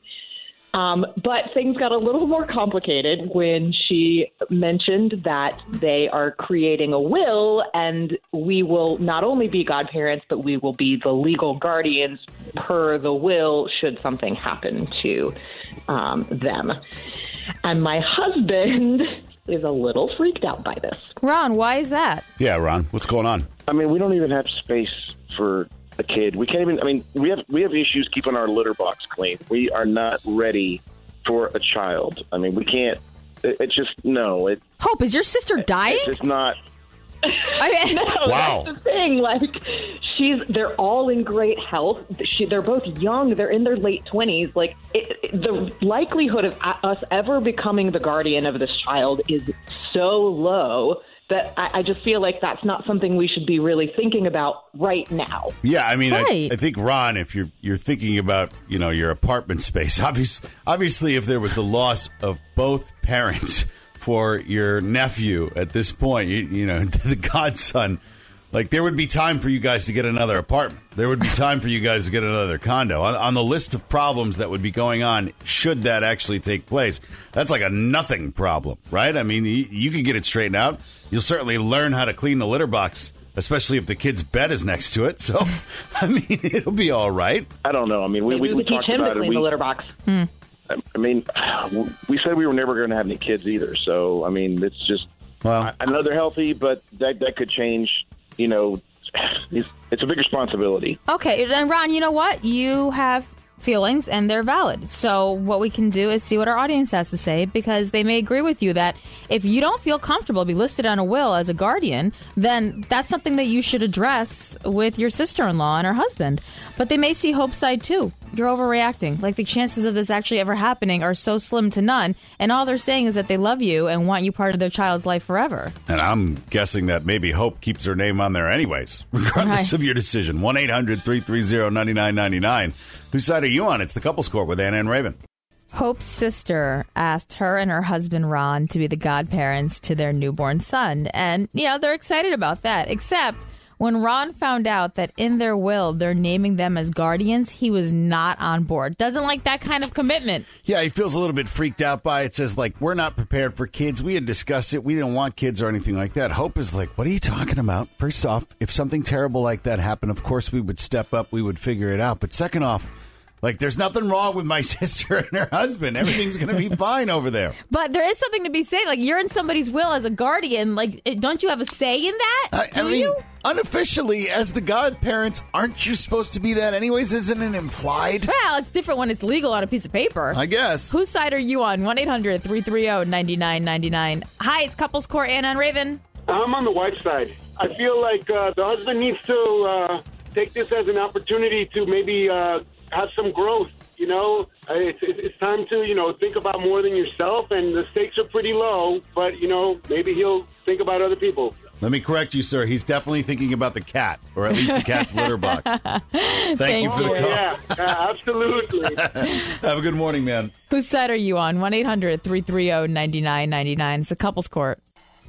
But things got a little more complicated when she mentioned that they are creating a will, and we will not only be godparents, but we will be the legal guardians per the will should something happen to them. And my husband is a little freaked out by this. Ron, why is that? Yeah, Ron, what's going on? I mean, we don't even have space for a kid. We can't even. I mean, we have issues keeping our litter box clean. We are not ready for a child. I mean, we can't. It's just no. Hope, is your sister dying? It's not. No, wow. That's the thing. They're all in great health. They're both young. They're in their late 20s. The likelihood of us ever becoming the guardian of this child is so low that I just feel like that's not something we should be really thinking about right now. Yeah, I mean, right. I think, Ron, if you're thinking about, your apartment space, obviously if there was the loss of both parents for your nephew at this point, the godson, there would be time for you guys to get another apartment. There would be time for you guys to get another condo. On the list of problems that would be going on, should that actually take place, that's like a nothing problem, right? I mean, you can get it straightened out. You'll certainly learn how to clean the litter box, especially if the kid's bed is next to it. So, I mean, it'll be all right. I don't know. I mean, we teach talked him about to clean the litter box. I mean, we said we were never going to have any kids either. So, I mean, it's just, I know they're healthy, but that could change. It's a big responsibility. Okay, and Ron, you know what? You have feelings and they're valid. So what we can do is see what our audience has to say, because they may agree with you that if you don't feel comfortable to be listed on a will as a guardian, then that's something that you should address with your sister-in-law and her husband. But they may see Hope's side too. You're overreacting. Like, the chances of this actually ever happening are so slim to none. And all they're saying is that they love you and want you part of their child's life forever. And I'm guessing that maybe Hope keeps her name on there anyways, regardless of your decision. 1-800-330-9999. Whose side are you on? It's the Couples Court with Anna and Raven. Hope's sister asked her and her husband, Ron, to be the godparents to their newborn son. And, they're excited about that, except when Ron found out that in their will they're naming them as guardians, he was not on board. Doesn't like that kind of commitment. Yeah, he feels a little bit freaked out by it. Says, we're not prepared for kids. We had discussed it. We didn't want kids or anything like that. Hope is like, what are you talking about? First off, if something terrible like that happened, of course we would step up. We would figure it out. But second off, there's nothing wrong with my sister and her husband. Everything's going to be fine over there. But there is something to be said. You're in somebody's will as a guardian. Don't you have a say in that? I mean, unofficially, as the godparents, aren't you supposed to be that anyways? Isn't it implied? Well, it's different when it's legal on a piece of paper. I guess. Whose side are you on? 1-800-330-9999. Hi, it's Couples Court, Anna and Raven. I'm on the wife's side. I feel like the husband needs to take this as an opportunity to maybe have some growth. It's time to, think about more than yourself, and the stakes are pretty low, but, maybe he'll think about other people. Let me correct you, sir. He's definitely thinking about the cat, or at least the cat's litter box. Thank you for the call. Yeah, absolutely. Have a good morning, man. Whose side are you on? 1-800-330-9999. It's a Couples Court.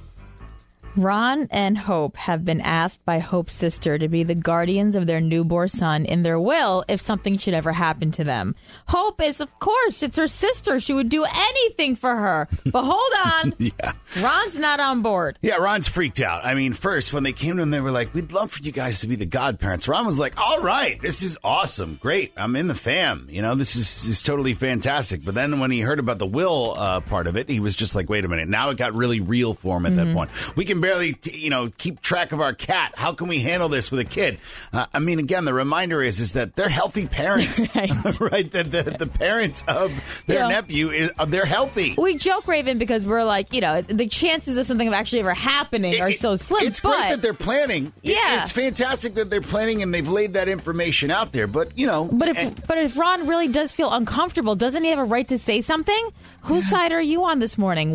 Ron and Hope have been asked by Hope's sister to be the guardians of their newborn son in their will if something should ever happen to them. Hope is, of course, it's her sister. She would do anything for her. But hold on. Yeah. Ron's not on board. Yeah, Ron's freaked out. I mean, first, when they came to him, they were like, we'd love for you guys to be the godparents. Ron was like, all right, this is awesome. Great. I'm in the fam. This is totally fantastic. But then when he heard about the will part of it, he was just like, wait a minute. Now it got really real for him at that point. We can barely, keep track of our cat. How can we handle this with a kid? Again, the reminder is that they're healthy parents, right? The parents of their nephew, they're healthy. We joke, Raven, because we're like, the chances of something actually ever happening are so slim. It's great that they're planning. Yeah. It's fantastic that they're planning and they've laid that information out there. But, But if Ron really does feel uncomfortable, doesn't he have a right to say something? Whose side are you on this morning?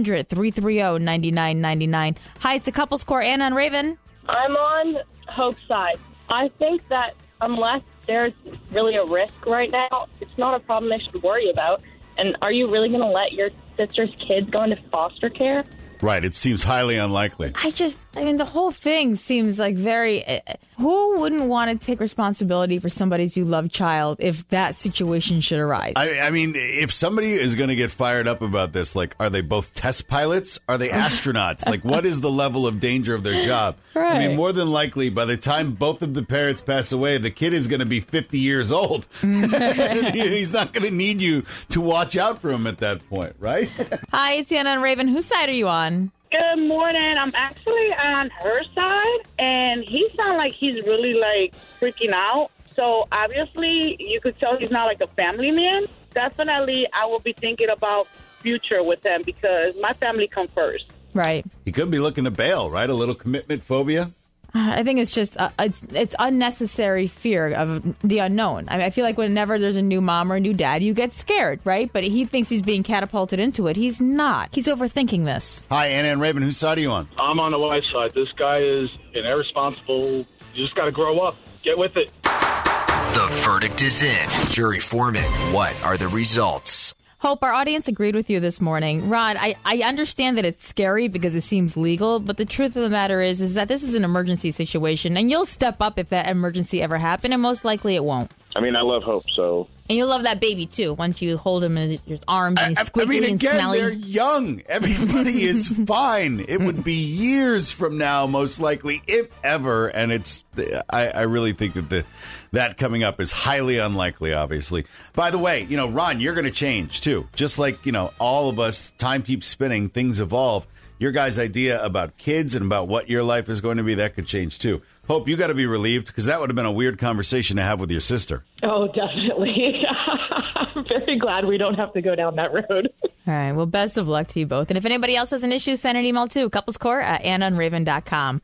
1-800-330-9999. Hi, it's a Couples Court. Anna and Raven. I'm on Hope's side. I think that unless there's really a risk right now, it's not a problem they should worry about. And are you really going to let your sister's kids go into foster care? Right. It seems highly unlikely. The whole thing seems like very... who wouldn't want to take responsibility for somebody's beloved child if that situation should arise? If somebody is going to get fired up about this, are they both test pilots? Are they astronauts? What is the level of danger of their job? Right. More than likely, by the time both of the parents pass away, the kid is going to be 50 years old. He's not going to need you to watch out for him at that point, right? Hi, it's Anna and Raven. Whose side are you on? Good morning. I'm actually on her side, and he sounds like he's really, freaking out. So, obviously, you could tell he's not, a family man. Definitely, I will be thinking about future with him because my family comes first. Right. He could be looking to bail, right? A little commitment phobia. I think it's just it's unnecessary fear of the unknown. I feel like whenever there's a new mom or a new dad, you get scared, right? But he thinks he's being catapulted into it. He's not. He's overthinking this. Hi, Anna and Raven. Whose side are you on? I'm on the wife's side. This guy is an irresponsible. You just got to grow up. Get with it. The verdict is in. Jury foreman, what are the results? Hope, our audience agreed with you this morning. Ron, I understand that it's scary because it seems legal, but the truth of the matter is that this is an emergency situation, and you'll step up if that emergency ever happened, and most likely it won't. I love Hope, so... And you'll love that baby, too, once you hold him in your arms and he's squiggly and smelly. They're young. Everybody is fine. It would be years from now, most likely, if ever. And I really think that coming up is highly unlikely, obviously. By the way, Ron, you're going to change, too. Just like, all of us, time keeps spinning, things evolve. Your guys' idea about kids and about what your life is going to be, that could change, too. Hope, you got to be relieved because that would have been a weird conversation to have with your sister. Oh, definitely. I'm very glad we don't have to go down that road. All right. Well, best of luck to you both. And if anybody else has an issue, send an email to couplescourt@annaandraven.com.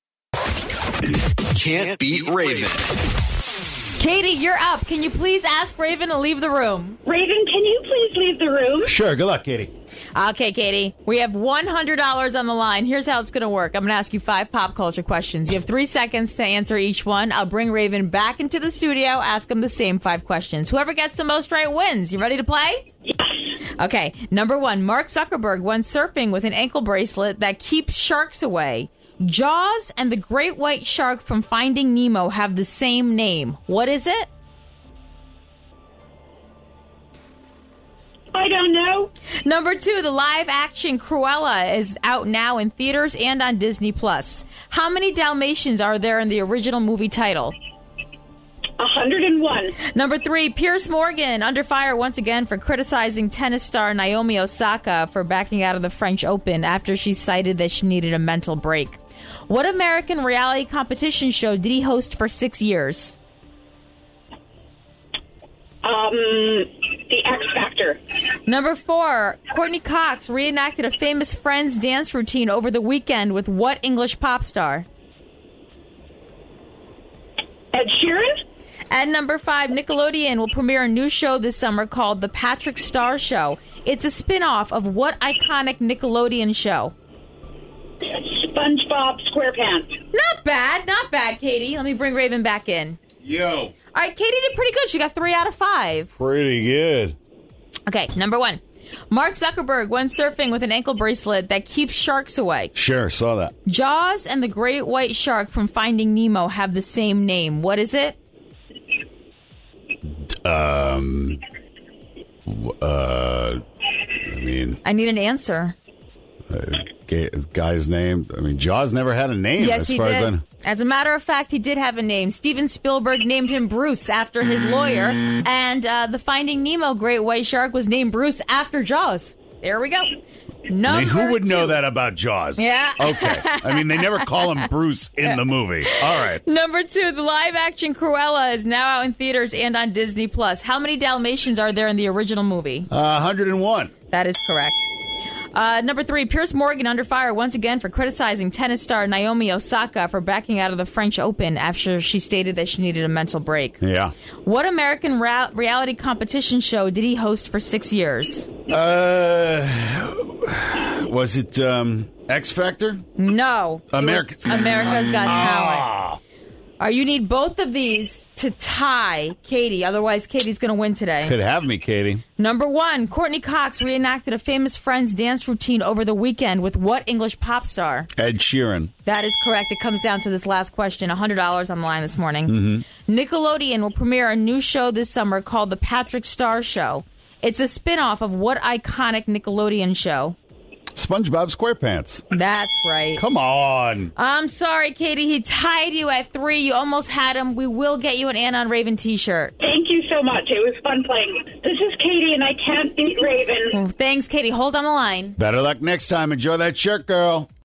Can't beat Raven. Katie, you're up. Can you please ask Raven to leave the room? Raven, can you please leave the room? Sure. Good luck, Katie. Okay, Katie. We have $100 on the line. Here's how it's going to work. I'm going to ask you 5 pop culture questions. You have 3 seconds to answer each one. I'll bring Raven back into the studio, ask him the same 5 questions. Whoever gets the most right wins. You ready to play? Yes. Okay. Number 1, Mark Zuckerberg went surfing with an ankle bracelet that keeps sharks away. Jaws and the great white shark from Finding Nemo have the same name. What is it? I don't know. Number 2, the live-action Cruella is out now in theaters and on Disney+. How many Dalmatians are there in the original movie title? 101. Number 3, Piers Morgan under fire once again for criticizing tennis star Naomi Osaka for backing out of the French Open after she cited that she needed a mental break. What American reality competition show did he host for 6 years? The X Factor. Number 4, Courtney Cox reenacted a famous Friends dance routine over the weekend with what English pop star? Ed Sheeran? And number 5, Nickelodeon will premiere a new show this summer called The Patrick Star Show. It's a spin-off of what iconic Nickelodeon show? SpongeBob SquarePants. Not bad, Katie. Let me bring Raven back in. Yo. All right, Katie did pretty good. She got 3 out of 5. Pretty good. Okay, number 1. Mark Zuckerberg went surfing with an ankle bracelet that keeps sharks away. Sure, saw that. Jaws and the great white shark from Finding Nemo have the same name. What is it? I need an answer. Guy's name. Jaws never had a name. Yes, as he far did. As I know. As a matter of fact, he did have a name. Steven Spielberg named him Bruce after his lawyer, and the Finding Nemo great white shark was named Bruce after Jaws. There we go. Who would know that about Jaws? Yeah. Okay. They never call him Bruce in the movie. All right. Number 2, the live-action Cruella is now out in theaters and on Disney+. How many Dalmatians are there in the original movie? 101. That is correct. Number 3, Piers Morgan under fire once again for criticizing tennis star Naomi Osaka for backing out of the French Open after she stated that she needed a mental break. Yeah. What American reality competition show did he host for 6 years? Was it X Factor? No. America's Got Talent. You need both of these to tie Katie. Otherwise, Katie's going to win today. Could have me, Katie. Number 1, Courtney Cox reenacted a famous Friends dance routine over the weekend with what English pop star? Ed Sheeran. That is correct. It comes down to this last question. $100 on the line this morning. Mm-hmm. Nickelodeon will premiere a new show this summer called The Patrick Star Show. It's a spin-off of what iconic Nickelodeon show? SpongeBob SquarePants. That's right. Come on. I'm sorry, Katie. He tied you at 3. You almost had him. We will get you an Anna on Raven t-shirt. Thank you so much. It was fun playing. This is Katie, and I can't beat Raven. Well, thanks, Katie. Hold on the line. Better luck next time. Enjoy that shirt, girl.